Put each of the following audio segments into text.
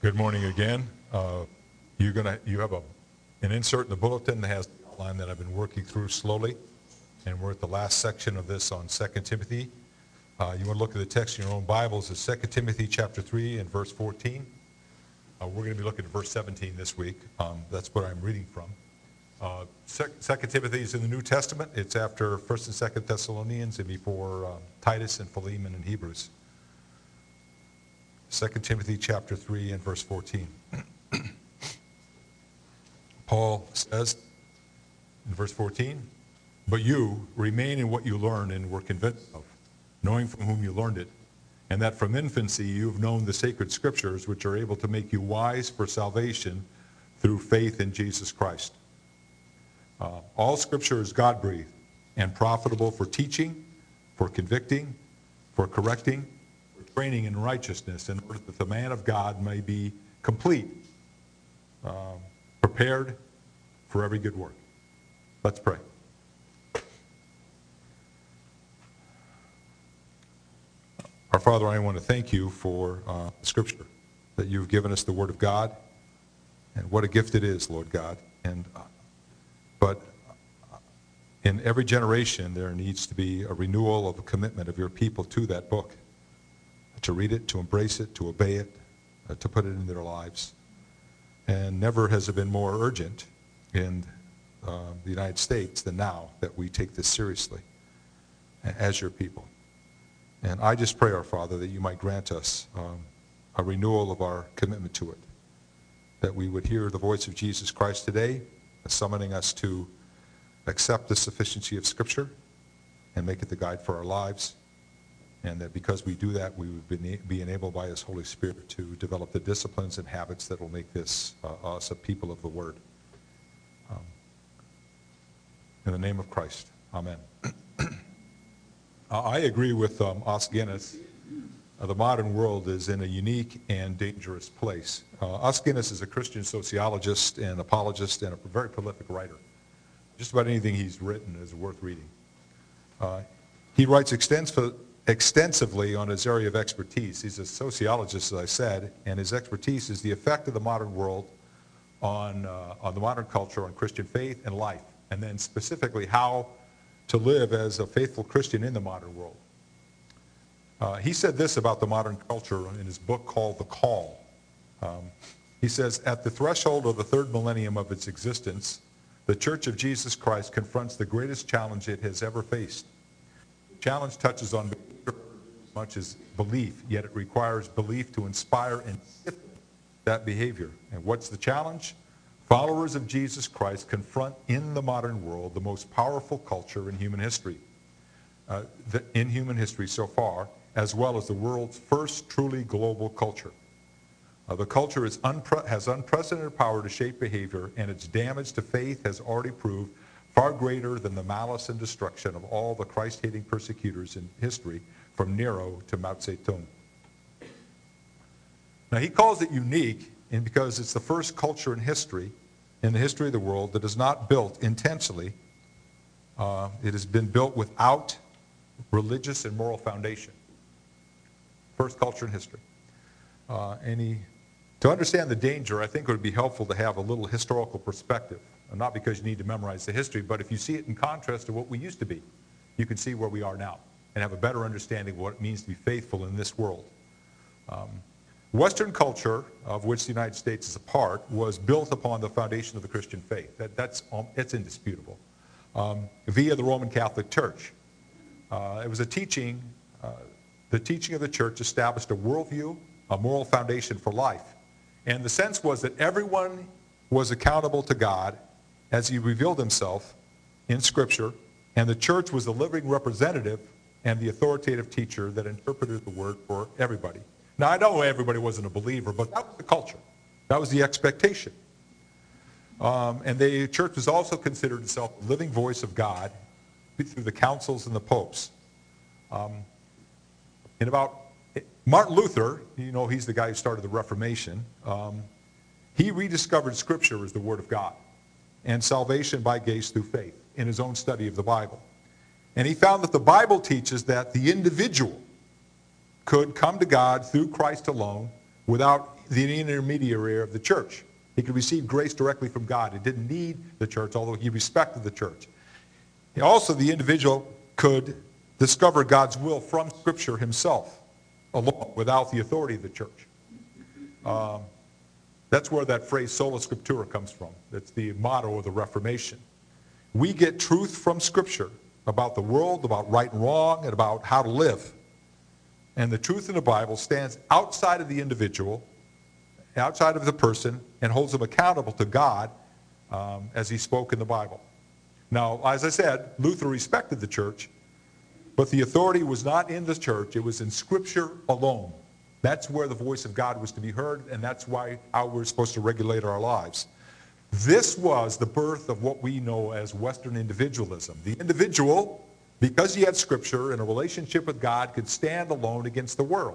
Good morning again. You have an insert in the bulletin that has the outline that I've been working through slowly, and we're at the last section of this on 2 Timothy. You want to look at the text in your own Bibles. It's 2 Timothy chapter 3 and verse 14. We're going to be looking at verse 17 this week. That's what I'm reading from. 2 Timothy is in the New Testament. It's after 1st and 2nd Thessalonians and before Titus and Philemon and Hebrews. 2 Timothy chapter 3 and verse 14. Paul says in verse 14, "But you remain in what you learned and were convinced of, knowing from whom you learned it, and that from infancy you have known the sacred scriptures, which are able to make you wise for salvation through faith in Jesus Christ. All scripture is God-breathed and profitable for teaching, for convicting, for correcting, training in righteousness, in order that the man of God may be complete, prepared for every good work." Let's pray. Our Father, I want to thank you for Scripture, that you've given us the Word of God, and what a gift it is, Lord God. But in every generation, there needs to be a renewal of a commitment of your people to that book, to read it, to embrace it, to obey it, to put it in their lives. And never has it been more urgent in the United States than now that we take this seriously as your people. And I just pray, our Father, that you might grant us a renewal of our commitment to it, that we would hear the voice of Jesus Christ today, summoning us to accept the sufficiency of Scripture and make it the guide for our lives. And that because we do that, we would be enabled by his Holy Spirit to develop the disciplines and habits that will make us a people of the Word. In the name of Christ, amen. I agree with Os Guinness. The modern world is in a unique and dangerous place. Os Guinness is a Christian sociologist and apologist and a very prolific writer. Just about anything he's written is worth reading. He writes extensively on his area of expertise. He's a sociologist, as I said, and his expertise is the effect of the modern world on the modern culture, on Christian faith and life, and then specifically how to live as a faithful Christian in the modern world. He said this about the modern culture in his book called The Call. He says, "At the threshold of the third millennium of its existence, the Church of Jesus Christ confronts the greatest challenge it has ever faced. The challenge touches on as much as belief, yet it requires belief to inspire and that behavior. And what's the challenge? Followers of Jesus Christ confront in the modern world the most powerful culture in human history, so far, as well as the world's first truly global culture. The culture has unprecedented power to shape behavior, and its damage to faith has already proved far greater than the malice and destruction of all the Christ-hating persecutors in history, from Nero to Mao Zedong." Now, he calls it unique because it's the first culture in the history of the world, that is not built intentionally. It has been built without religious and moral foundation. First culture in history. To understand the danger, I think it would be helpful to have a little historical perspective. Not because you need to memorize the history, but if you see it in contrast to what we used to be, you can see where we are now and have a better understanding of what it means to be faithful in this world. Western culture, of which the United States is a part, was built upon the foundation of the Christian faith. It's indisputable. Via the Roman Catholic Church. It was a teaching, the teaching of the church established a worldview, a moral foundation for life. And the sense was that everyone was accountable to God as he revealed himself in Scripture, and the church was the living representative and the authoritative teacher that interpreted the word for everybody. Now, I know everybody wasn't a believer, but that was the culture. That was the expectation. And the church was also considered itself the living voice of God through the councils and the popes. Martin Luther, he's the guy who started the Reformation. He rediscovered Scripture as the Word of God and salvation by grace through faith in his own study of the Bible. And he found that the Bible teaches that the individual could come to God through Christ alone without the intermediary of the church. He could receive grace directly from God. He didn't need the church, although he respected the church. Also, the individual could discover God's will from Scripture himself, alone, without the authority of the church. That's where that phrase sola scriptura comes from. That's the motto of the Reformation. We get truth from Scripture about the world, about right and wrong, and about how to live. And the truth in the Bible stands outside of the individual, outside of the person, and holds them accountable to God as he spoke in the Bible. Now, as I said, Luther respected the church, but the authority was not in the church. It was in Scripture alone. That's where the voice of God was to be heard, and that's how we're supposed to regulate our lives. This was the birth of what we know as Western individualism. The individual, because he had Scripture and a relationship with God, could stand alone against the world.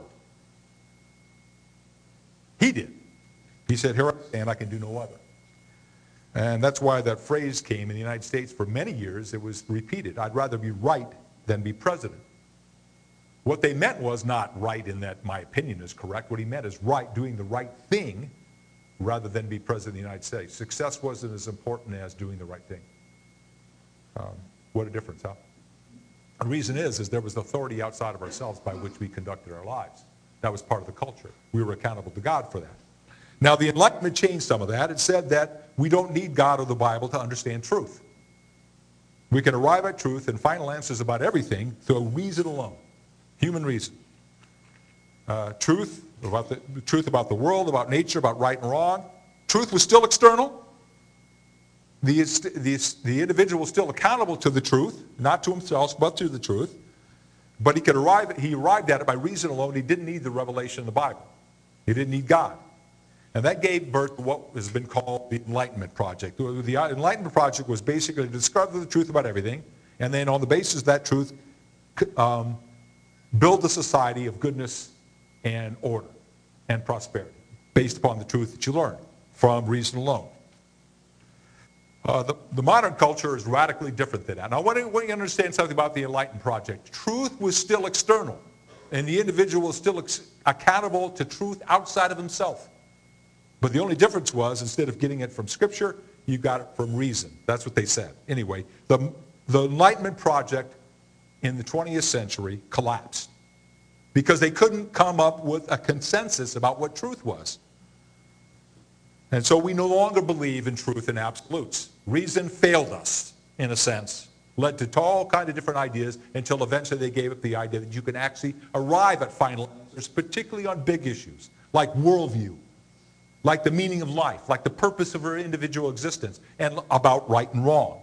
He did. He said, here I stand, I can do no other. And that's why that phrase came in the United States for many years. It was repeated, I'd rather be right than be president. What they meant was not right in that my opinion is correct. What he meant is right, doing the right thing rather than be president of the United States. Success wasn't as important as doing the right thing. What a difference, huh? The reason is there was authority outside of ourselves by which we conducted our lives. That was part of the culture. We were accountable to God for that. Now, the Enlightenment changed some of that. It said that we don't need God or the Bible to understand truth. We can arrive at truth and final answers about everything through reason alone. Human reason. Truth about the world, about nature, about right and wrong. Truth was still external. The individual was still accountable to the truth, not to himself, but to the truth. But he arrived at it by reason alone. He didn't need the revelation of the Bible. He didn't need God. And that gave birth to what has been called the Enlightenment Project. The Enlightenment Project was basically to discover the truth about everything, and then on the basis of that truth, build a society of goodness and order and prosperity based upon the truth that you learn from reason alone. The modern culture is radically different than that. Now, when you understand something about the Enlightenment Project, truth was still external, and the individual was still accountable to truth outside of himself. But the only difference was, instead of getting it from Scripture, you got it from reason. That's what they said. Anyway, the Enlightenment Project in the 20th century collapsed because they couldn't come up with a consensus about what truth was. And so we no longer believe in truth in absolutes. Reason failed us, in a sense, led to all kinds of different ideas until eventually they gave up the idea that you can actually arrive at final answers, particularly on big issues like worldview, like the meaning of life, like the purpose of our individual existence, and about right and wrong.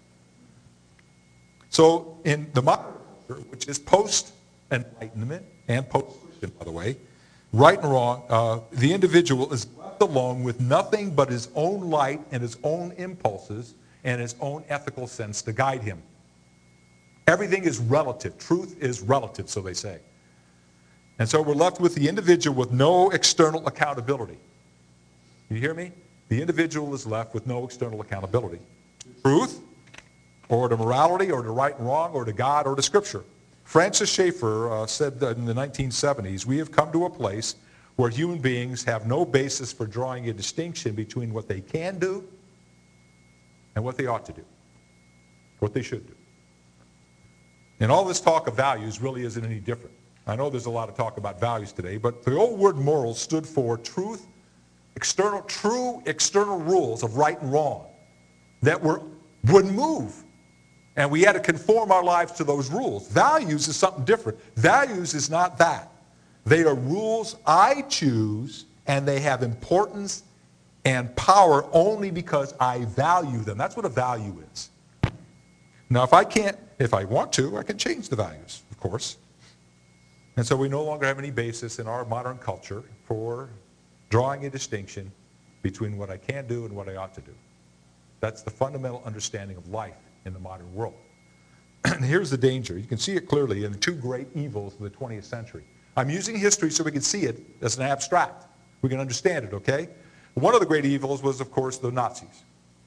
So in the modern culture, which is post-Enlightenment and post-Christian, by the way, right and wrong, the individual is left alone with nothing but his own light and his own impulses and his own ethical sense to guide him. Everything is relative. Truth is relative, so they say. And so we're left with the individual with no external accountability. You hear me? The individual is left with no external accountability. Truth, or to morality, or to right and wrong, or to God, or to Scripture. Francis Schaeffer said that in the 1970s, we have come to a place where human beings have no basis for drawing a distinction between what they can do and what they ought to do, what they should do. And all this talk of values really isn't any different. I know there's a lot of talk about values today, but the old word moral stood for truth, true external rules of right and wrong that would move. And we had to conform our lives to those rules. Values is something different. Values is not that. They are rules I choose, and they have importance and power only because I value them. That's what a value is. Now, if I want to, I can change the values, of course. And so we no longer have any basis in our modern culture for drawing a distinction between what I can do and what I ought to do. That's the fundamental understanding of life in the modern world. And here's the danger. You can see it clearly in the two great evils of the 20th century. I'm using history so we can see it as an abstract. We can understand it, okay? One of the great evils was, of course, the Nazis.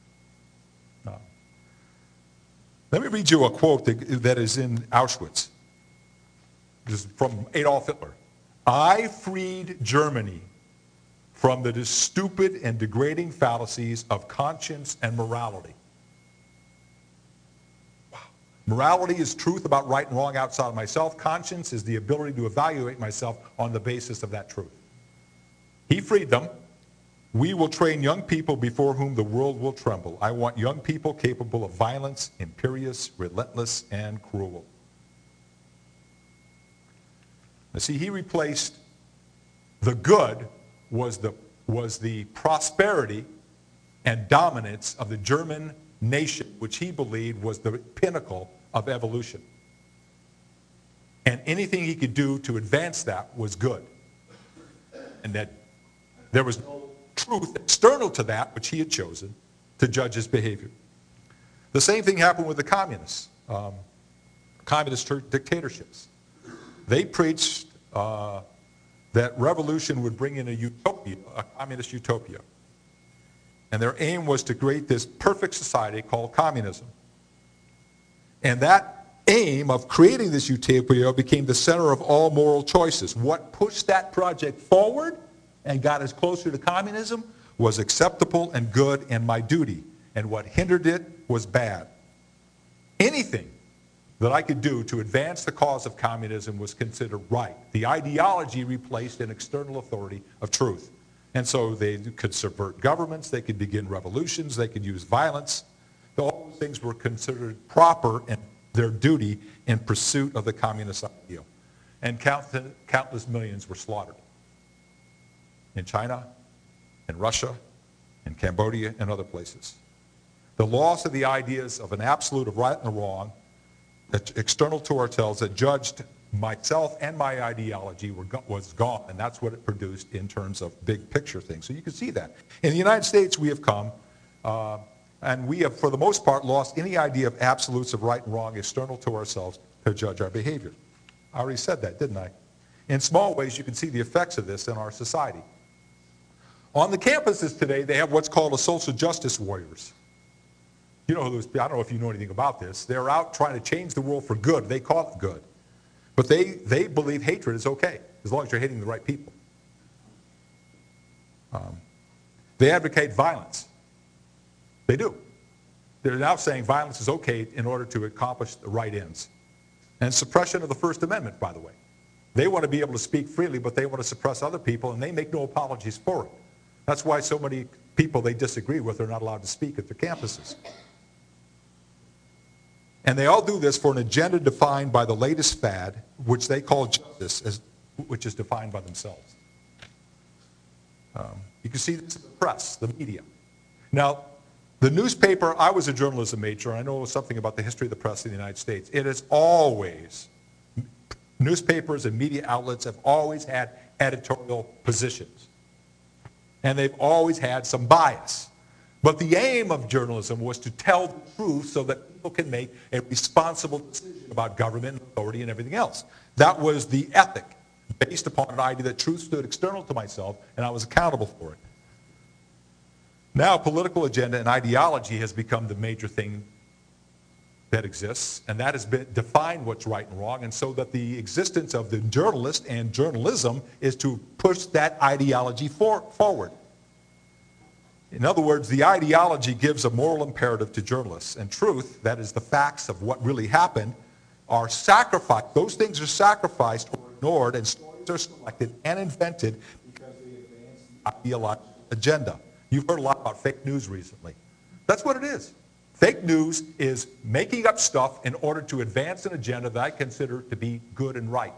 Let me read you a quote that is in Auschwitz. This is from Adolf Hitler. I freed Germany from the stupid and degrading fallacies of conscience and morality. Wow. Morality is truth about right and wrong outside of myself. Conscience is the ability to evaluate myself on the basis of that truth. He freed them. We will train young people before whom the world will tremble. I want young people capable of violence, imperious, relentless, and cruel. Now see, he replaced the good was the prosperity and dominance of the German nation, which he believed was the pinnacle of evolution. And anything he could do to advance that was good. And that there was no truth external to that which he had chosen to judge his behavior. The same thing happened with the communists, communist dictatorships. They preached that revolution would bring in a utopia, a communist utopia. And their aim was to create this perfect society called communism. And that aim of creating this utopia became the center of all moral choices. What pushed that project forward and got us closer to communism was acceptable and good and my duty. And what hindered it was bad. Anything that I could do to advance the cause of communism was considered right. The ideology replaced an external authority of truth. And so they could subvert governments, they could begin revolutions, they could use violence. All those things were considered proper and their duty in pursuit of the communist ideal. And countless millions were slaughtered. In China, in Russia, in Cambodia, and other places. The loss of the ideas of an absolute of right and wrong, external to ourselves, that judged myself and my ideology was gone, and that's what it produced in terms of big picture things. So you can see that. In the United States, we have come, and we have, for the most part, lost any idea of absolutes of right and wrong external to ourselves to judge our behavior. I already said that, didn't I? In small ways, you can see the effects of this in our society. On the campuses today, they have what's called a social justice warriors. You know who those, I don't know if you know anything about this. They're out trying to change the world for good. They call it good. But they believe hatred is okay, as long as you're hating the right people. They advocate violence. They do. They're now saying violence is okay in order to accomplish the right ends. And suppression of the First Amendment, by the way. They want to be able to speak freely, but they want to suppress other people, and they make no apologies for it. That's why so many people they disagree with are not allowed to speak at their campuses. And they all do this for an agenda defined by the latest fad, which they call justice, which is defined by themselves. You can see this in the press, the media. Now, the newspaper, I was a journalism major, I know something about the history of the press in the United States. It is always, newspapers and media outlets have always had editorial positions. And they've always had some bias. But the aim of journalism was to tell the truth so that people can make a responsible decision about government and authority and everything else. That was the ethic, based upon an idea that truth stood external to myself and I was accountable for it. Now political agenda and ideology has become the major thing that exists, and that has been defined what's right and wrong, and so that the existence of the journalist and journalism is to push that ideology forward. In other words, the ideology gives a moral imperative to journalists, and truth, that is the facts of what really happened, are sacrificed. Those things are sacrificed or ignored, and stories are selected and invented because they advance the ideological agenda. You've heard a lot about fake news recently. That's what it is. Fake news is making up stuff in order to advance an agenda that I consider to be good and right.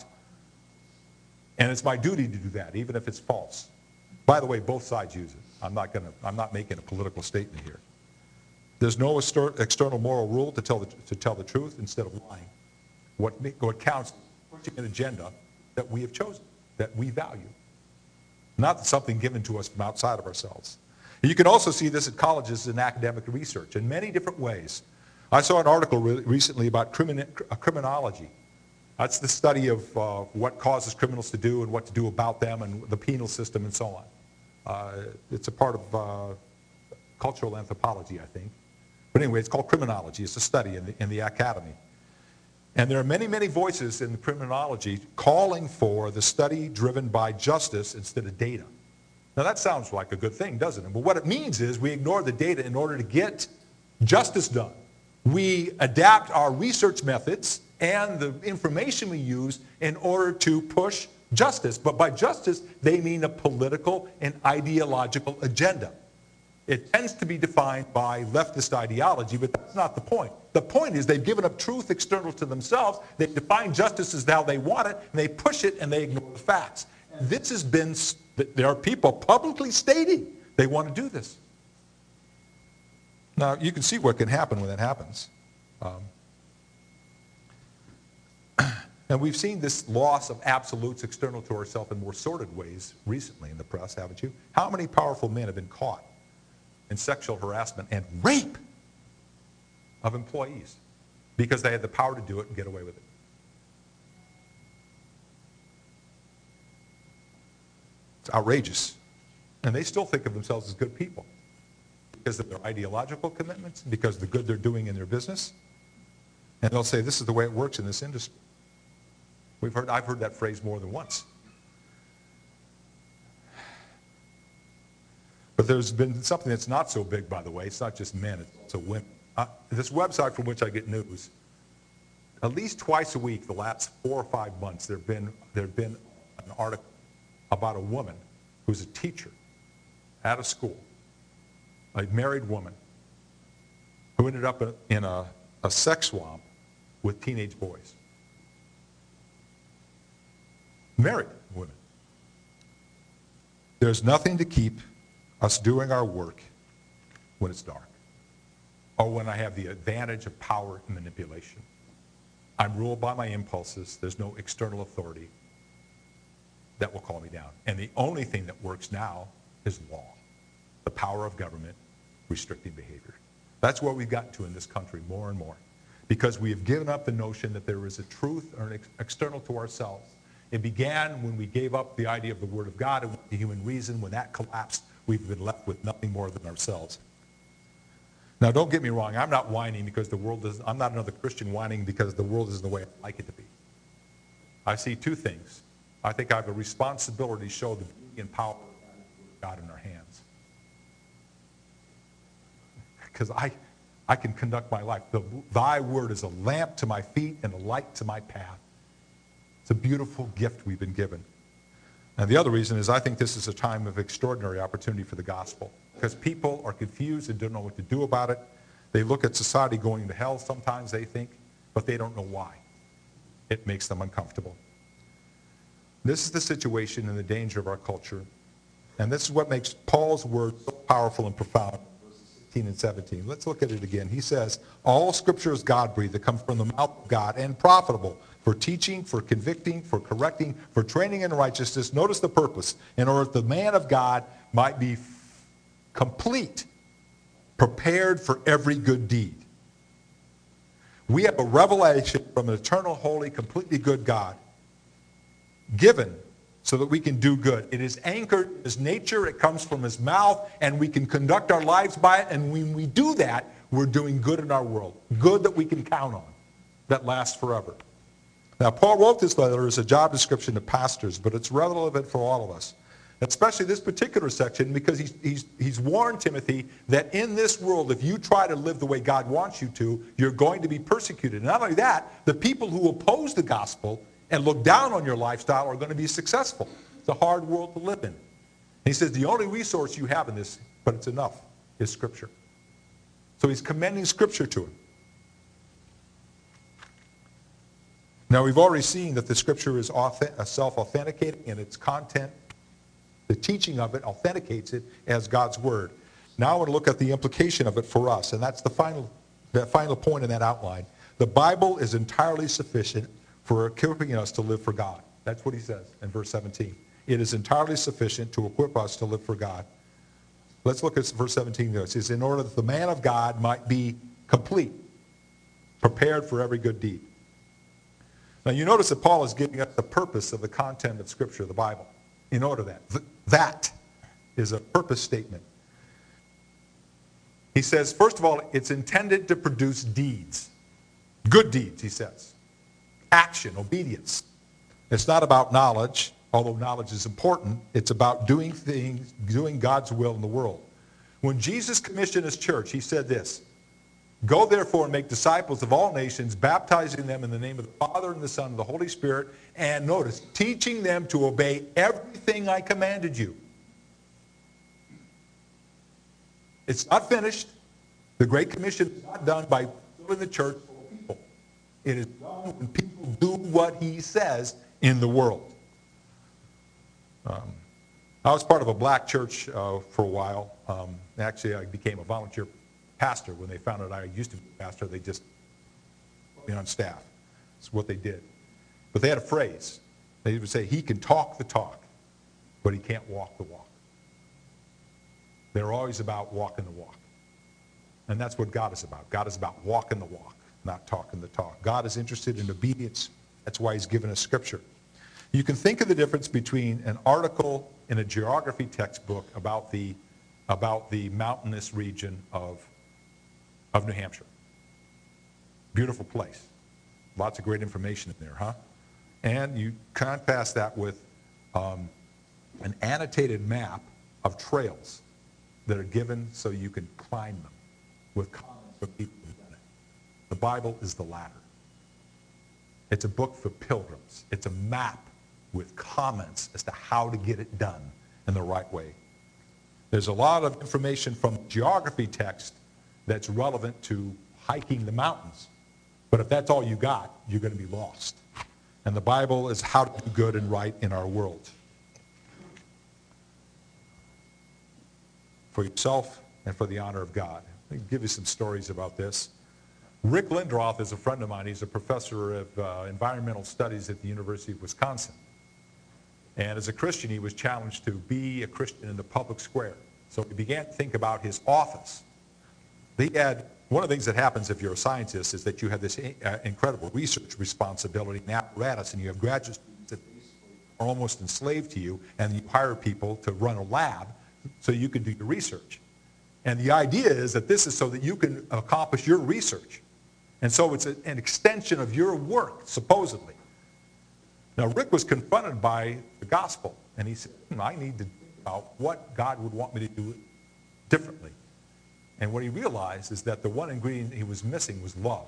And it's my duty to do that, even if it's false. By the way, both sides use it. I'm not making a political statement here. There's no external moral rule to tell the truth instead of lying. What counts is pushing an agenda that we have chosen, that we value, not something given to us from outside of ourselves. You can also see this at colleges and academic research in many different ways. I saw an article recently about criminology. That's the study of what causes criminals to do and what to do about them and the penal system and so on. It's a part of cultural anthropology, I think. But anyway, it's called criminology. It's a study in the academy. And there are many, many voices in the criminology calling for the study driven by justice instead of data. Now that sounds like a good thing, doesn't it? But what it means is we ignore the data in order to get justice done. We adapt our research methods and the information we use in order to push justice. But by justice, they mean a political and ideological agenda. It tends to be defined by leftist ideology, but that's not the point. The point is they've given up truth external to themselves. They define justice as how they want it, and they push it, and they ignore the facts. And this has been, there are people publicly stating they want to do this. Now, you can see what can happen when that happens. And we've seen this loss of absolutes external to ourselves in more sordid ways recently in the press, haven't you? How many powerful men have been caught in sexual harassment and rape of employees because they had the power to do it and get away with it? It's outrageous. And they still think of themselves as good people because of their ideological commitments, because of the good they're doing in their business. And they'll say, this is the way it works in this industry. I've heard that phrase more than once. But there's been something that's not so big, by the way. It's not just men, it's also women. This website from which I get news, at least twice a week, the last 4 or 5 months, there have been an article about a woman who's a teacher at a school, a married woman, who ended up in a sex swamp with teenage boys. Married women. There's nothing to keep us doing our work when it's dark, or when I have the advantage of power and manipulation. I'm ruled by my impulses. There's no external authority that will call me down. And the only thing that works now is law, the power of government restricting behavior. That's what we've gotten to in this country more and more, because we have given up the notion that there is a truth or an external to ourselves. It began when we gave up the idea of the Word of God and the human reason. When that collapsed, we've been left with nothing more than ourselves. Now, don't get me wrong. I'm not whining because the world is, I'm not another Christian whining because the world isn't the way I'd like it to be. I see two things. I think I have a responsibility to show the beauty and power of God in our hands. Because I can conduct my life. Thy word is a lamp to my feet and a light to my path. It's a beautiful gift we've been given. And the other reason is I think this is a time of extraordinary opportunity for the gospel, because people are confused and don't know what to do about it. They look at society going to hell sometimes, they think, but they don't know why. It makes them uncomfortable. This is the situation and the danger of our culture. And this is what makes Paul's word so powerful and profound. Verses 16 and 17. Let's look at it again. He says, all scripture is God-breathed. It comes from the mouth of God and profitable for teaching, for convicting, for correcting, for training in righteousness. Notice the purpose. In order that the man of God might be complete, prepared for every good deed. We have a revelation from an eternal, holy, completely good God given so that we can do good. It is anchored in his nature. It comes from his mouth, and we can conduct our lives by it. And when we do that, we're doing good in our world. Good that we can count on, that lasts forever. Now, Paul wrote this letter as a job description to pastors, but it's relevant for all of us, especially this particular section, because he's warned Timothy that in this world, if you try to live the way God wants you to, you're going to be persecuted. And not only that, the people who oppose the gospel and look down on your lifestyle are going to be successful. It's a hard world to live in. And he says the only resource you have in this, but it's enough, is Scripture. So he's commending Scripture to him. Now, we've already seen that the Scripture is self-authenticating in its content. The teaching of it authenticates it as God's Word. Now I want to look at the implication of it for us, and that's the final point in that outline. The Bible is entirely sufficient for equipping us to live for God. That's what he says in verse 17. It is entirely sufficient to equip us to live for God. Let's look at verse 17 there. It says, in order that the man of God might be complete, prepared for every good deed. Now you notice that Paul is giving us the purpose of the content of Scripture, the Bible. In order that is a purpose statement. He says, first of all, it's intended to produce deeds. Good deeds, he says. Action, obedience. It's not about knowledge, although knowledge is important, it's about doing things, doing God's will in the world. When Jesus commissioned his church, he said this, "Go therefore and make disciples of all nations, baptizing them in the name of the Father and the Son and the Holy Spirit," and notice, teaching them to obey everything I commanded you. It's not finished. The Great Commission is not done by filling the church full of people. It is done when people do what he says in the world. I was part of a black church for a while. Actually, I became a volunteer pastor. When they found out I used to be a pastor, they just put me on staff. That's what they did. But they had a phrase. They would say, "He can talk the talk, but he can't walk the walk." They're always about walking the walk. And that's what God is about. God is about walking the walk, not talking the talk. God is interested in obedience. That's why he's given us Scripture. You can think of the difference between an article in a geography textbook about the mountainous region of New Hampshire. Beautiful place. Lots of great information in there, huh? And you contrast that with an annotated map of trails that are given so you can climb them with comments from people who've done it. The Bible is the latter. It's a book for pilgrims. It's a map with comments as to how to get it done in the right way. There's a lot of information from geography text that's relevant to hiking the mountains. But if that's all you got, you're going to be lost. And the Bible is how to do good and right in our world. For yourself and for the honor of God. Let me give you some stories about this. Rick Lindroth is a friend of mine. He's a professor of environmental studies at the University of Wisconsin. And as a Christian, he was challenged to be a Christian in the public square. So he began to think about his office. One of the things that happens if you're a scientist is that you have this incredible research responsibility and apparatus, and you have graduate students that are almost enslaved to you, and you hire people to run a lab so you can do your research. And the idea is that this is so that you can accomplish your research. And so it's an extension of your work, supposedly. Now, Rick was confronted by the gospel, and he said, I need to think about what God would want me to do differently. And what he realized is that the one ingredient he was missing was love.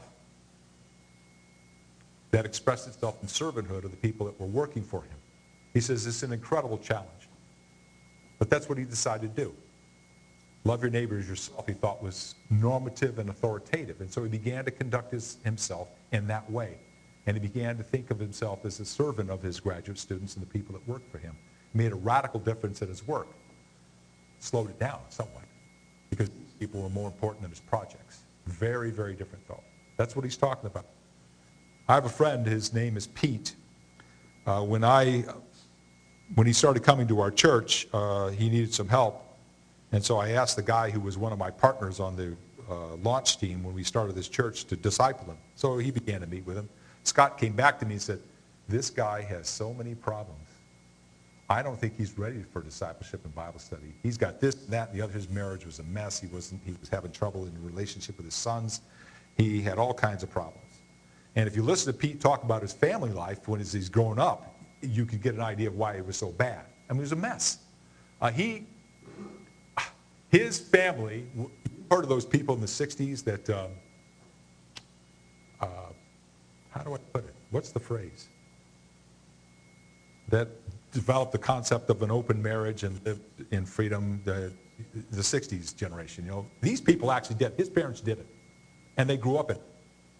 That expressed itself in servanthood of the people that were working for him. He says it's an incredible challenge. But that's what he decided to do. Love your neighbor as yourself, he thought, was normative and authoritative. And so he began to conduct himself in that way. And he began to think of himself as a servant of his graduate students and the people that worked for him. He made a radical difference in his work. Slowed it down somewhat. Because these people were more important than his projects. Very, very different thought. That's what he's talking about. I have a friend, his name is Pete. When he started coming to our church, he needed some help. And so I asked the guy who was one of my partners on the launch team when we started this church to disciple him. So he began to meet with him. Scott came back to me and said, this guy has so many problems. I don't think he's ready for discipleship and Bible study. He's got this and that and the other. His marriage was a mess. He was having trouble in the relationship with his sons. He had all kinds of problems. And if you listen to Pete talk about his family life when he's growing up, you could get an idea of why it was so bad. I mean, it was a mess. His family, you heard of those people in the 60s that, how do I put it? What's the phrase? That developed the concept of an open marriage and lived in freedom, the 60s generation. You know, these people actually did. His parents did it. And they grew up in it.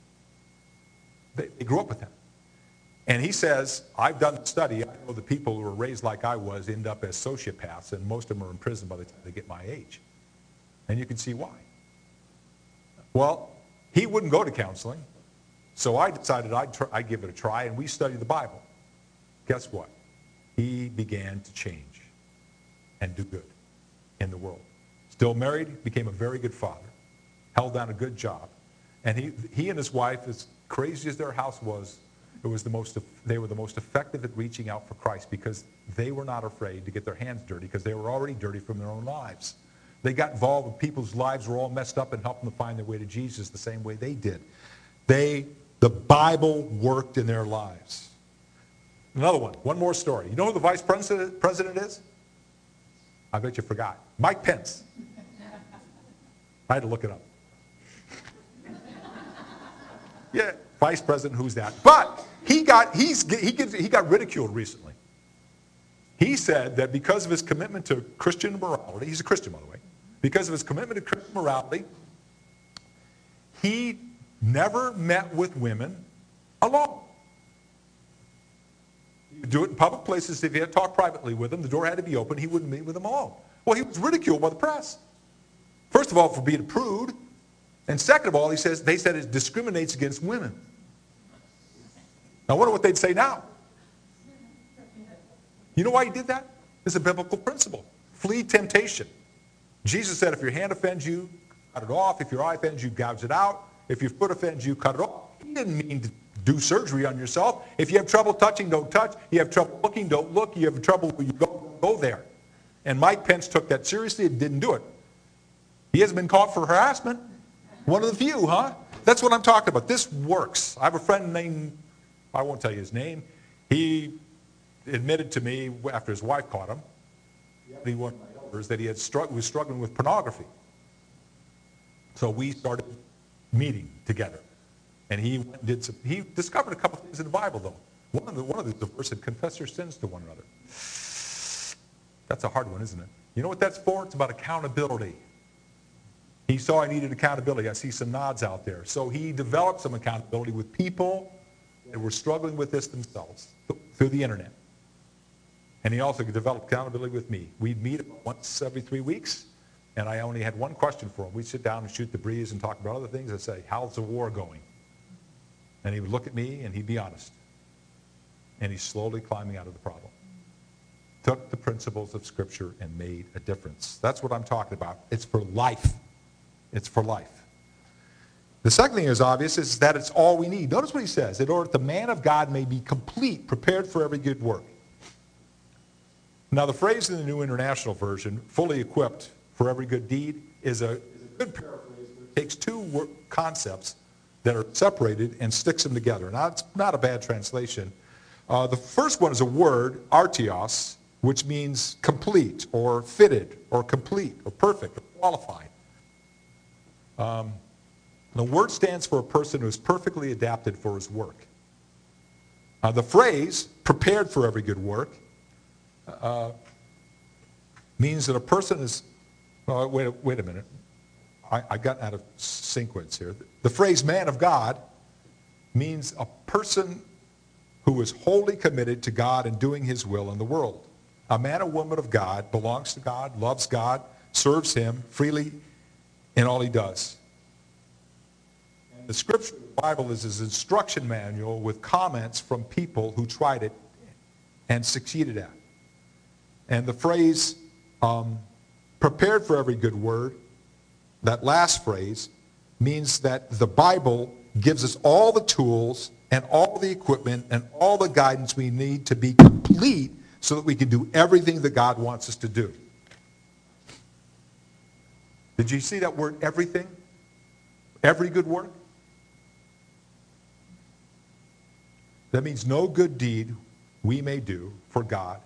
They grew up with him. And he says, I've done the study. I know the people who were raised like I was end up as sociopaths, and most of them are in prison by the time they get my age. And you can see why. Well, he wouldn't go to counseling, so I decided I'd give it a try, and we studied the Bible. Guess what? He began to change and do good in the world. Still married, became a very good father, held down a good job. And he and his wife, as crazy as their house was, they were the most effective at reaching out for Christ because they were not afraid to get their hands dirty because they were already dirty from their own lives. They got involved with people's lives were all messed up and helped them to find their way to Jesus the same way they did. The Bible worked in their lives. Another one. One more story. You know who the vice president is? I bet you forgot. Mike Pence. I had to look it up. Yeah, vice president, who's that? But he got ridiculed recently. He said that because of his commitment to Christian morality, he's a Christian, by the way, because of his commitment to Christian morality, he never met with women alone. He would do it in public places. If he had to talk privately with them, the door had to be open. He wouldn't meet with them alone. Well, he was ridiculed by the press. First of all, for being a prude. And second of all, they said it discriminates against women. Now, I wonder what they'd say now. You know why he did that? It's a biblical principle. Flee temptation. Jesus said, if your hand offends you, cut it off. If your eye offends you, gouge it out. If your foot offends you, cut it off. He didn't mean to do surgery on yourself. If you have trouble touching, don't touch. You have trouble looking, don't look. You have trouble where you go there. And Mike Pence took that seriously and didn't do it. He hasn't been caught for harassment. One of the few, huh? That's what I'm talking about. This works. I have a friend named, I won't tell you his name. He admitted to me after his wife caught him, he was that he was struggling with pornography. So we started meeting together. And he discovered a couple things in the Bible, though. One of the verse said, confess your sins to one another. That's a hard one, isn't it? You know what that's for? It's about accountability. He saw I needed accountability. I see some nods out there. So he developed some accountability with people that were struggling with this themselves through the internet. And he also developed accountability with me. We'd meet once every 3 weeks, and I only had one question for him. We'd sit down and shoot the breeze and talk about other things. I'd say, how's the war going? And he would look at me, and he'd be honest. And he's slowly climbing out of the problem. Took the principles of Scripture and made a difference. That's what I'm talking about. It's for life. It's for life. The second thing is obvious is that it's all we need. Notice what he says. In order that the man of God may be complete, prepared for every good work. Now the phrase in the New International Version, fully equipped for every good deed, is a good paraphrase. It takes two concepts that are separated and sticks them together. Now it's not a bad translation. The first one is a word, artios, which means complete or fitted or complete or perfect or qualified. The word stands for a person who is perfectly adapted for his work. The phrase, prepared for every good work, means that a person is, well, wait a minute. I got out of sequence here. The phrase man of God means a person who is wholly committed to God and doing his will in the world. A man or woman of God belongs to God, loves God, serves him freely in all he does. The Scripture, the Bible, is his instruction manual with comments from people who tried it and succeeded at it. And the phrase, prepared for every good word, that last phrase, means that the Bible gives us all the tools and all the equipment and all the guidance we need to be complete so that we can do everything that God wants us to do. Did you see that word, everything? Every good work? That means no good deed we may do for God,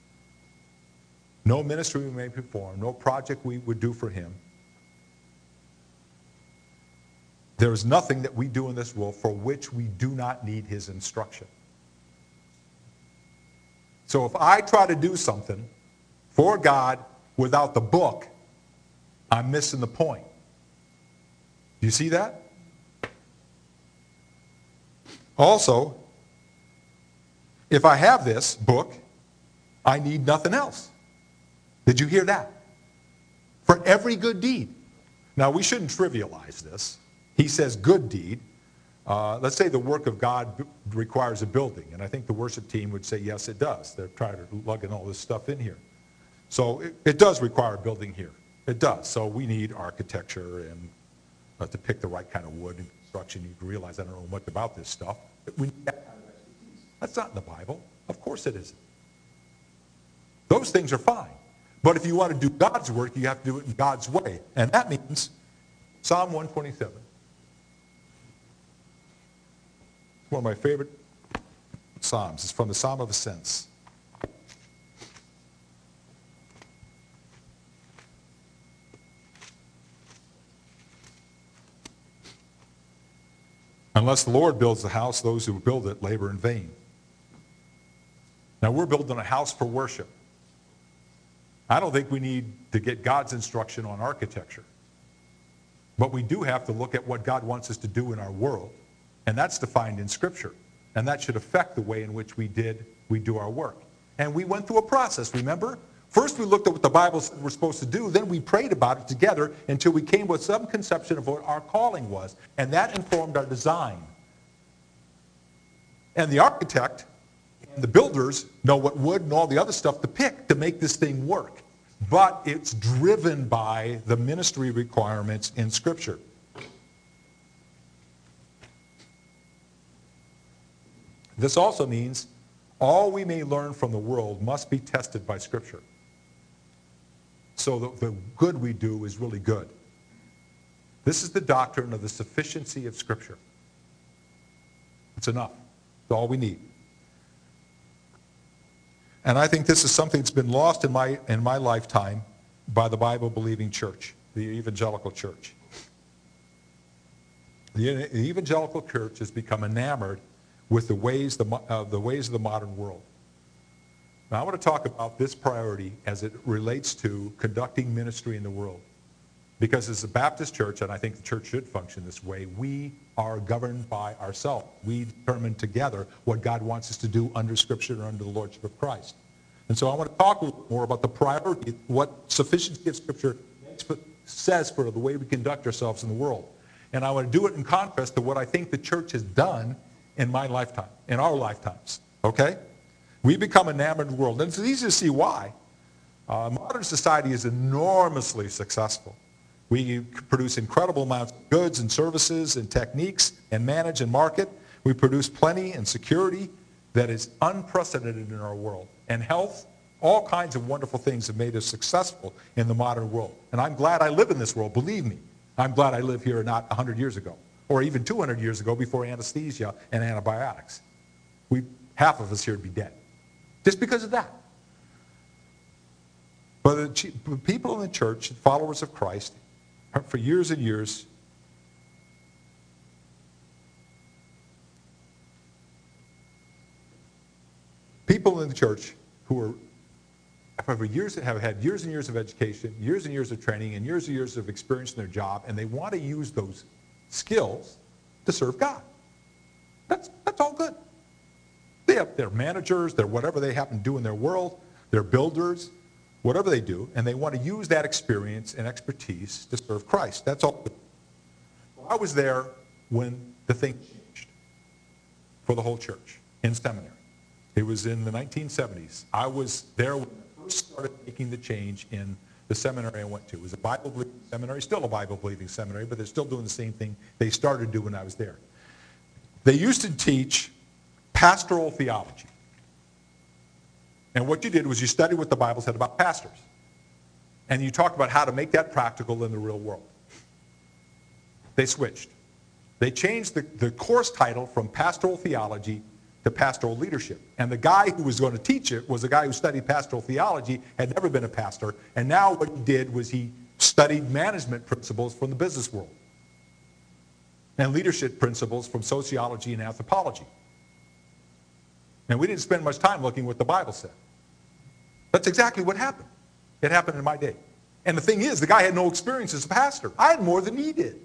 no ministry we may perform, no project we would do for him. There is nothing that we do in this world for which we do not need his instruction. So if I try to do something for God without the book, I'm missing the point. Do you see that? Also, if I have this book, I need nothing else. Did you hear that? For every good deed. Now, we shouldn't trivialize this. He says good deed. Let's say the work of God requires a building, and I think the worship team would say, yes, it does. They're trying to lug in all this stuff in here. So it does require a building here. It does. So we need architecture and to pick the right kind of wood and construction. You realize I don't know much about this stuff. We need that kind of expertise. That's not in the Bible. Of course it isn't. Those things are fine. But if you want to do God's work, you have to do it in God's way. And that means Psalm 127. One of my favorite Psalms. It's from the Psalm of Ascents. Unless the Lord builds the house, those who build it labor in vain. Now, we're building a house for worship. I don't think we need to get God's instruction on architecture. But we do have to look at what God wants us to do in our world. And that's defined in Scripture. And that should affect the way in which we do our work. And we went through a process, remember? First we looked at what the Bible said we're supposed to do. Then we prayed about it together until we came with some conception of what our calling was. And that informed our design. And the architect and the builders know what wood and all the other stuff to pick to make this thing work. But it's driven by the ministry requirements in Scripture. This also means all we may learn from the world must be tested by Scripture. So the good we do is really good. This is the doctrine of the sufficiency of Scripture. It's enough. It's all we need. And I think this is something that's been lost in my lifetime by the Bible-believing church, the evangelical church. The evangelical church has become enamored with the ways of the modern world. Now I want to talk about this priority as it relates to conducting ministry in the world. Because as a Baptist church, and I think the church should function this way, we are governed by ourselves. We determine together what God wants us to do under Scripture and under the Lordship of Christ. And so I want to talk a little more about the priority, what sufficiency of Scripture says for the way we conduct ourselves in the world. And I want to do it in contrast to what I think the church has done in my lifetime, in our lifetimes. Okay? We become enamored of the world. And it's easy to see why. Modern society is enormously successful. We produce incredible amounts of goods and services and techniques and manage and market. We produce plenty and security that is unprecedented in our world. And health, all kinds of wonderful things have made us successful in the modern world. And I'm glad I live in this world, believe me. I'm glad I live here not 100 years ago, or even 200 years ago before anesthesia and antibiotics. Half of us here would be dead, just because of that. But the people in the church, followers of Christ, for years and years, people in the church who are have had years and years of education, years and years of training, and years of experience in their job, and they want to use those skills to serve God. That's all good. They're managers, they're whatever they happen to do in their world, they're builders, whatever they do, and they want to use that experience and expertise to serve Christ. That's all good. I was there when the thing changed for the whole church in seminary. It was in the 1970s. I was there when I first started making the change in the seminary I went to. It was a Bible-believing seminary, still a Bible-believing seminary, but they're still doing the same thing they started to do when I was there. They used to teach pastoral theology. And what you did was you studied what the Bible said about pastors. And you talked about how to make that practical in the real world. They switched. They changed the course title from pastoral theology to pastoral leadership. And the guy who was going to teach it was a guy who studied pastoral theology, had never been a pastor, and now what he did was he studied management principles from the business world and leadership principles from sociology and anthropology. And we didn't spend much time looking what the Bible said. That's exactly what happened. It happened in my day. And the thing is, the guy had no experience as a pastor. I had more than he did.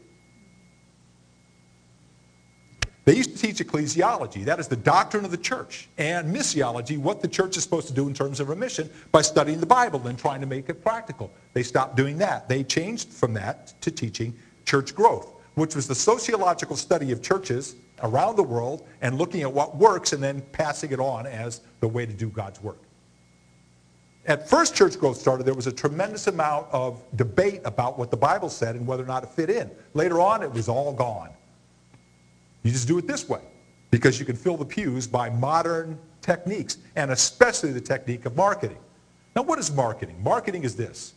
They used to teach ecclesiology, that is the doctrine of the church, and missiology, what the church is supposed to do in terms of a mission, by studying the Bible and trying to make it practical. They stopped doing that. They changed from that to teaching church growth, which was the sociological study of churches around the world and looking at what works and then passing it on as the way to do God's work. At first church growth started, there was a tremendous amount of debate about what the Bible said and whether or not it fit in. Later on, it was all gone. You just do it this way because you can fill the pews by modern techniques, and especially the technique of marketing. Now, what is marketing? Marketing is this.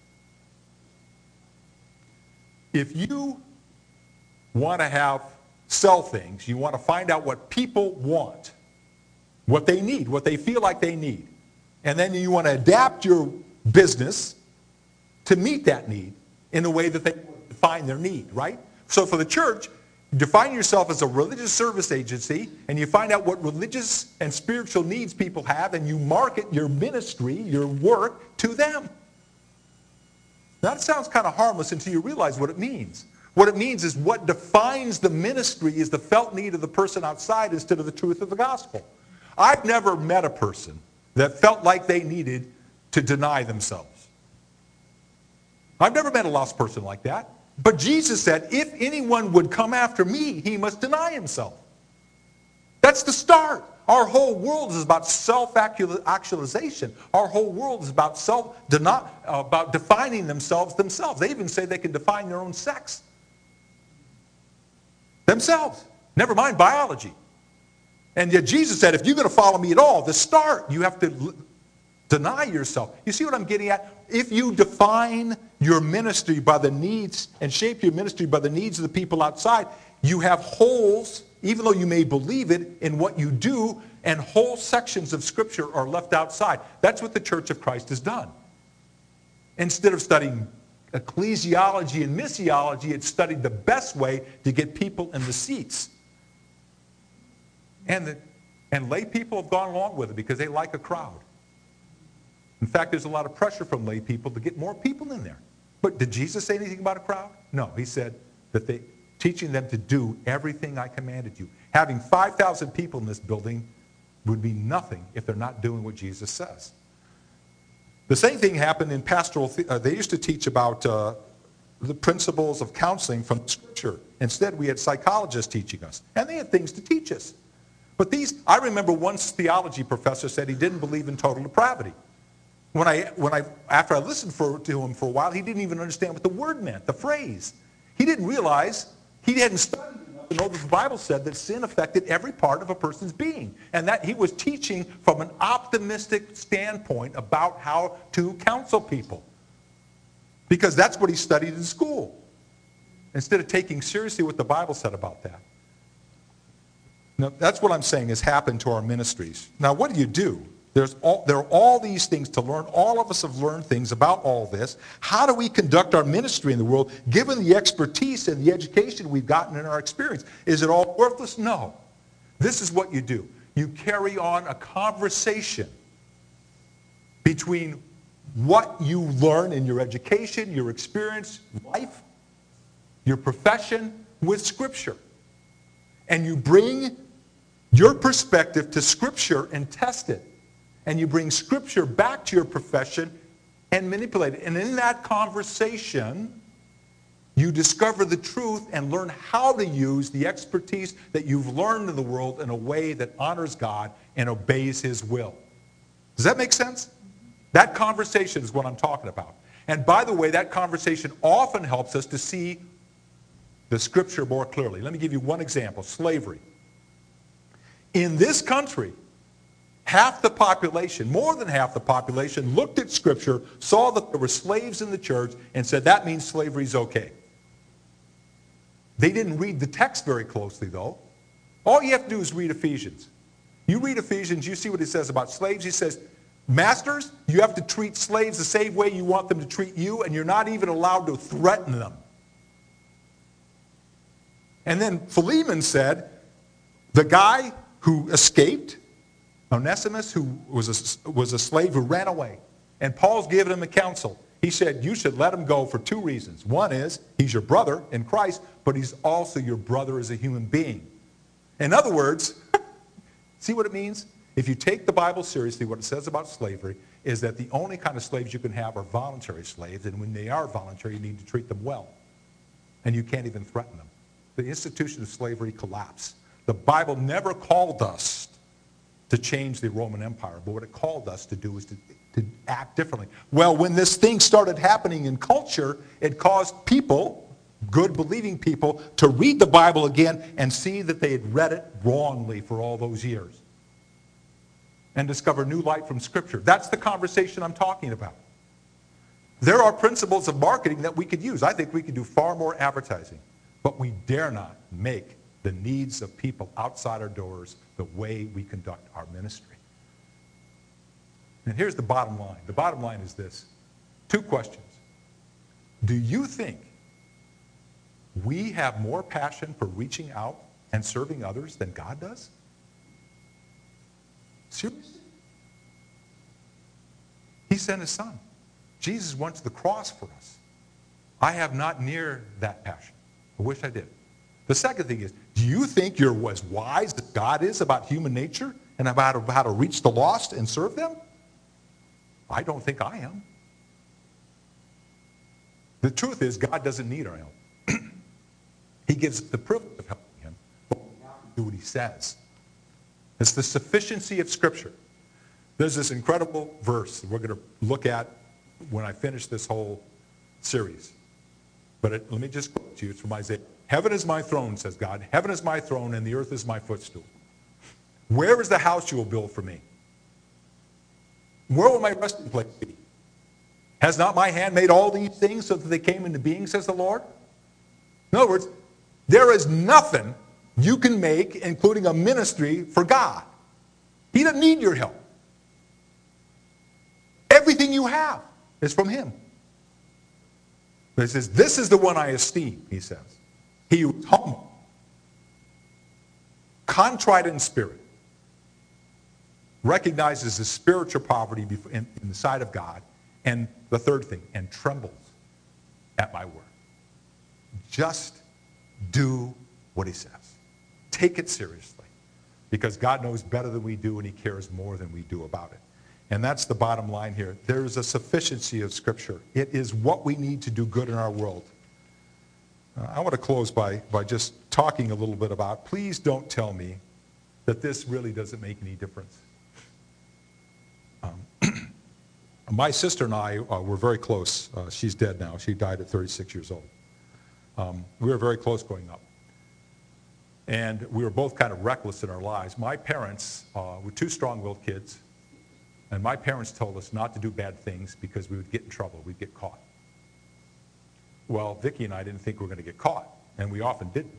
If you want to have sell things. You want to find out what people want, what they need, what they feel like they need. And then you want to adapt your business to meet that need in the way that they define their need, right? So for the church, you define yourself as a religious service agency, and you find out what religious and spiritual needs people have, and you market your ministry, your work, to them. Now, that sounds kind of harmless until you realize what it means. What it means is what defines the ministry is the felt need of the person outside instead of the truth of the gospel. I've never met a person that felt like they needed to deny themselves. I've never met a lost person like that. But Jesus said, if anyone would come after me, he must deny himself. That's the start. Our whole world is about self-actualization. Our whole world is about about defining themselves. They even say they can define their own sex. Themselves. Never mind biology. And yet Jesus said, if you're going to follow me at all, the start, you have to deny yourself. You see what I'm getting at? If you define your ministry by the needs and shape your ministry by the needs of the people outside, you have holes, even though you may believe it, in what you do, and whole sections of Scripture are left outside. That's what the Church of Christ has done. Instead of studying ecclesiology and missiology, it's studied the best way to get people in the seats. And lay people have gone along with it because they like a crowd. In fact, there's a lot of pressure from lay people to get more people in there. But did Jesus say anything about a crowd? No, he said that teaching them to do everything I commanded you. Having 5,000 people in this building would be nothing if they're not doing what Jesus says. The same thing happened in pastoral. They used to teach about the principles of counseling from Scripture. Instead, we had psychologists teaching us, and they had things to teach us. But I remember one theology professor said he didn't believe in total depravity. After I listened to him for a while, he didn't even understand what the word meant, the phrase. He didn't realize, he hadn't studied enough to know that the Bible said that sin affected every part of a person's being. And that he was teaching from an optimistic standpoint about how to counsel people. Because that's what he studied in school. Instead of taking seriously what the Bible said about that. Now, that's what I'm saying has happened to our ministries. Now, what do? There are all these things to learn. All of us have learned things about all this. How do we conduct our ministry in the world, given the expertise and the education we've gotten in our experience? Is it all worthless? No. This is what you do. You carry on a conversation between what you learn in your education, your experience, life, your profession, with Scripture. And you bring your perspective to Scripture and test it. And you bring Scripture back to your profession and manipulate it. And in that conversation, you discover the truth and learn how to use the expertise that you've learned in the world in a way that honors God and obeys His will. Does that make sense? That conversation is what I'm talking about. And by the way, that conversation often helps us to see the Scripture more clearly. Let me give you one example, slavery. In this country, half the population, more than half the population, looked at Scripture, saw that there were slaves in the church, and said that means slavery's okay. They didn't read the text very closely, though. All you have to do is read Ephesians. You read Ephesians, you see what it says about slaves. He says, masters, you have to treat slaves the same way you want them to treat you, and you're not even allowed to threaten them. And then Philemon said, the guy who escaped, Onesimus, who was a slave who ran away. And Paul's given him a counsel. He said, you should let him go for two reasons. One is, he's your brother in Christ, but he's also your brother as a human being. In other words, see what it means? If you take the Bible seriously, what it says about slavery is that the only kind of slaves you can have are voluntary slaves, and when they are voluntary, you need to treat them well. And you can't even threaten them. The institution of slavery collapsed. The Bible never called us to change the Roman Empire, but what it called us to do is to act differently. Well, when this thing started happening in culture, it caused people, good believing people, to read the Bible again and see that they had read it wrongly for all those years. And discover new light from Scripture. That's the conversation I'm talking about. There are principles of marketing that we could use. I think we could do far more advertising. But we dare not make the needs of people outside our doors, the way we conduct our ministry. And here's the bottom line. The bottom line is this. 2 questions. Do you think we have more passion for reaching out and serving others than God does? Seriously? He sent his son. Jesus went to the cross for us. I have not near that passion. I wish I did. The second thing is, do you think you're as wise as God is about human nature and about how to reach the lost and serve them? I don't think I am. The truth is, God doesn't need our help. He gives us the privilege of helping him, but we have to do what he says. It's the sufficiency of Scripture. There's this incredible verse that we're going to look at when I finish this whole series. But let me just quote to you. It's from Isaiah. Heaven is my throne, says God. Heaven is my throne, and the earth is my footstool. Where is the house you will build for me? Where will my resting place be? Has not my hand made all these things so that they came into being, says the Lord? In other words, there is nothing you can make, including a ministry, for God. He doesn't need your help. Everything you have is from him. But he says, this is the one I esteem, he says. He who is humble, contrite in spirit, recognizes his spiritual poverty in the sight of God, and the third thing, and trembles at my word. Just do what he says. Take it seriously, because God knows better than we do, and he cares more than we do about it. And that's the bottom line here. There is a sufficiency of Scripture. It is what we need to do good in our world. I want to close by just talking a little bit about, please don't tell me that this really doesn't make any difference. My sister and I were very close. She's dead now. She died at 36 years old. We were very close growing up. And we were both kind of reckless in our lives. My parents were 2 strong-willed kids. And my parents told us not to do bad things because we would get in trouble. We'd get caught. Well, Vicki and I didn't think we were going to get caught, and we often didn't.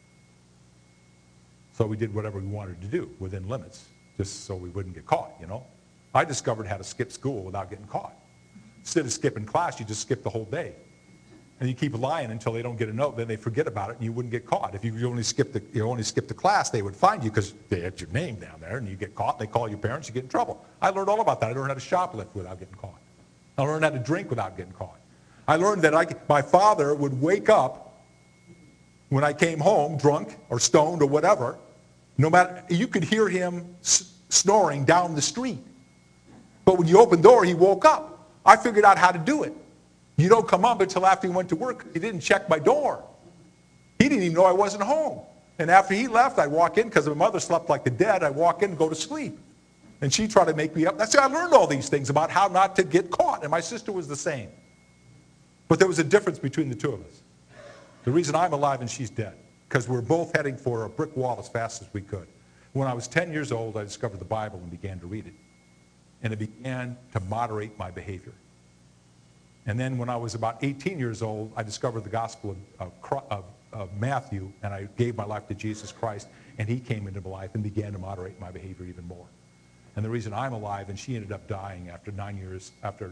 So we did whatever we wanted to do within limits, just so we wouldn't get caught, you know. I discovered how to skip school without getting caught. Instead of skipping class, you just skip the whole day. And you keep lying until they don't get a note, then they forget about it, and you wouldn't get caught. If you only skip the class, they would find you because they had your name down there, and you get caught, they call your parents, you get in trouble. I learned all about that. I learned how to shoplift without getting caught. I learned how to drink without getting caught. I learned that my father would wake up when I came home drunk or stoned or whatever. No matter, you could hear him snoring down the street. But when you opened the door, he woke up. I figured out how to do it. You don't come up until after he went to work. He didn't check my door. He didn't even know I wasn't home. And after he left, I'd walk in because my mother slept like the dead. I'd walk in and go to sleep. And she'd try to make me up. That's how I learned all these things about how not to get caught. And my sister was the same. But there was a difference between the two of us. The reason I'm alive and she's dead, because we're both heading for a brick wall as fast as we could. When I was 10 years old, I discovered the Bible and began to read it. And it began to moderate my behavior. And then when I was about 18 years old, I discovered the gospel of Matthew, and I gave my life to Jesus Christ, and he came into my life and began to moderate my behavior even more. And the reason I'm alive, and she ended up dying after 9 years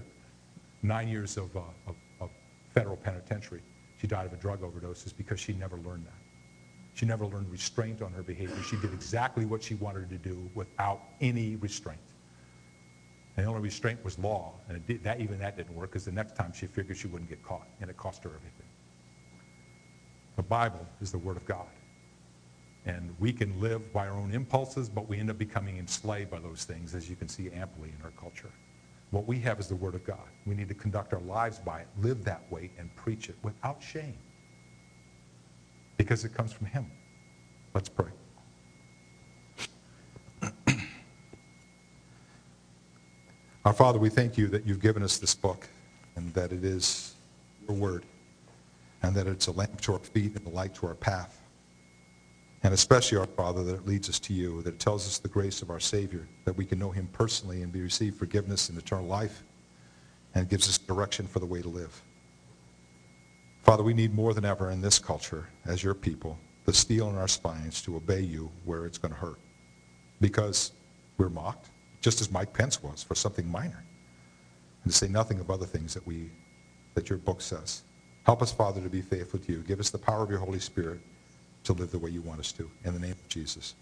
of federal penitentiary. She died of a drug overdose, is because she never learned that. She never learned restraint on her behavior. She did exactly what she wanted to do without any restraint. And the only restraint was law, and even that didn't work, because the next time she figured she wouldn't get caught, and it cost her everything. The Bible is the Word of God. And we can live by our own impulses, but we end up becoming enslaved by those things, as you can see amply in our culture. What we have is the Word of God. We need to conduct our lives by it, live that way, and preach it without shame, because it comes from Him. Let's pray. Our Father, we thank you that you've given us this book, and that it is your word, and that it's a lamp to our feet and a light to our path. And especially, our Father, that it leads us to you, that it tells us the grace of our Savior, that we can know him personally and receive forgiveness and eternal life, and it gives us direction for the way to live. Father, we need more than ever in this culture, as your people, the steel in our spines to obey you where it's going to hurt. Because we're mocked, just as Mike Pence was, for something minor. And to say nothing of other things that your book says. Help us, Father, to be faithful to you. Give us the power of your Holy Spirit to live the way you want us to. In the name of Jesus.